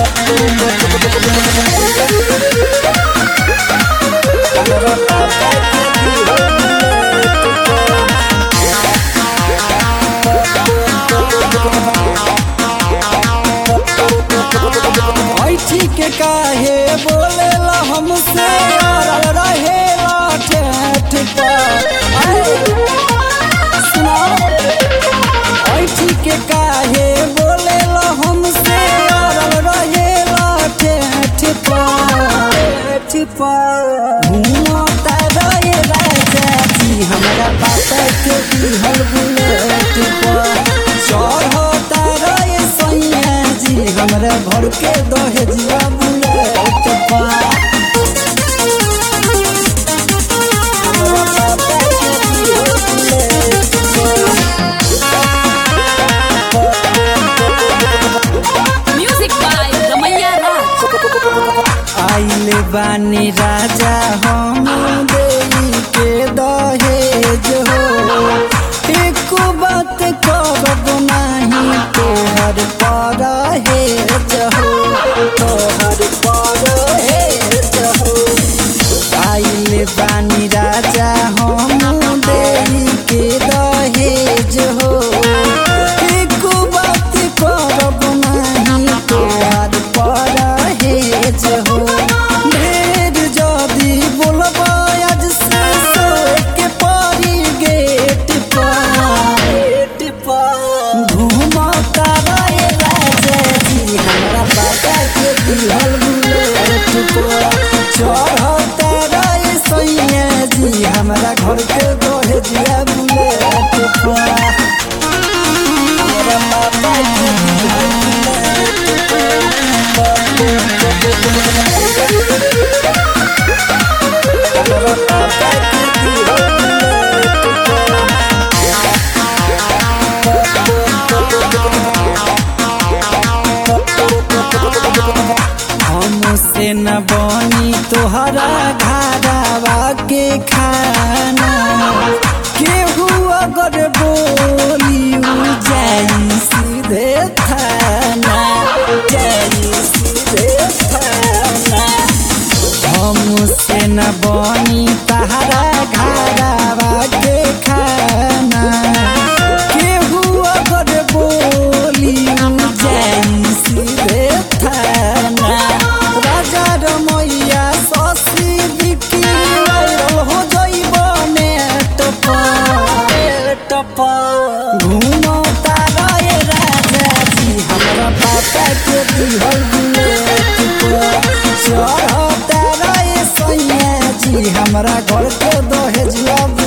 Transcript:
के काहे बोलेला हमसे यार रहेला ठेठ पर के काहे बोलेला हमसे यार रहेला ठेठ पर घूमता रहे राजा जी हमरा बात के दिहल बुलेट पर चढ़ता रहे सैया जी हमरा घर के दहेजिया बुलेट पर आइले बानी राजा हम देई के दहेज हो एक बात करब नहीं तोहर परहेज हो तोहर परहेज हो आइले बानी राजा हम देई के दहेज हो एक बात करब नहीं तोहर परहेज हो चढ़ता रहे सैया जी हमरा घर के दहेजिया बुलेट पर हमसे न बनी तोहरा घरवा के खाना केहू अगर बोली जाई सीधे थाना जाई सीधे थाना हमसे न बनी तोहरा घरवा के खाना केहू अगर बोली जाई सीधे थाना राजा रमैया शशि विकी हो जइब नेट पर घूमता रहे राजा जी हमरा पापा के दिहल बुलेट पर चढ़ता रहे सैया जी हमरा घर के दहेजिया